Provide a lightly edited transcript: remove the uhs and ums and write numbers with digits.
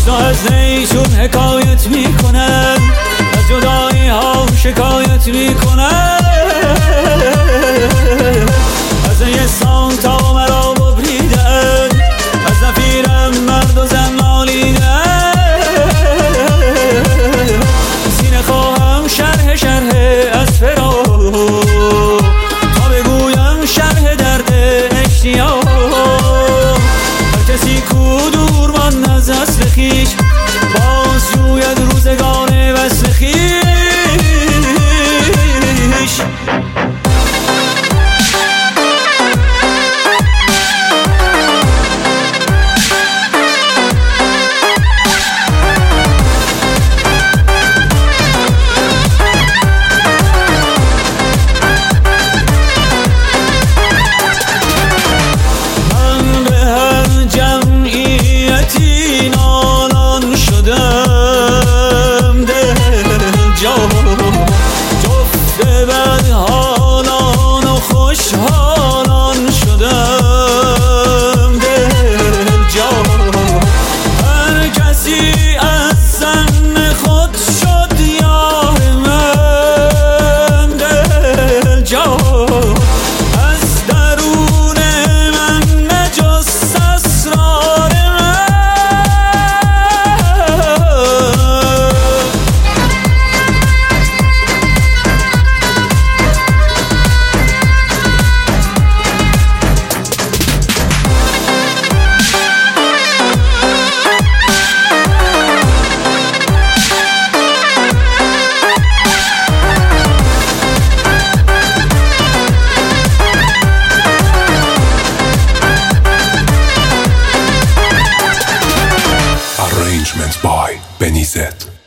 چشنا از نیشون حکایت میکنن، از جدایی ها شکایت میکنن، از یه سانتا مرا ببریدن، از نفیرم مرد و زن نالیدن. سینه خواهم شرح از فراق، تا بگویم شرح درد اشتیاق. هر کسی کو دور من از اصل خویش، باز جوید روزگار وصل خویش. Arrangements by Benny Z.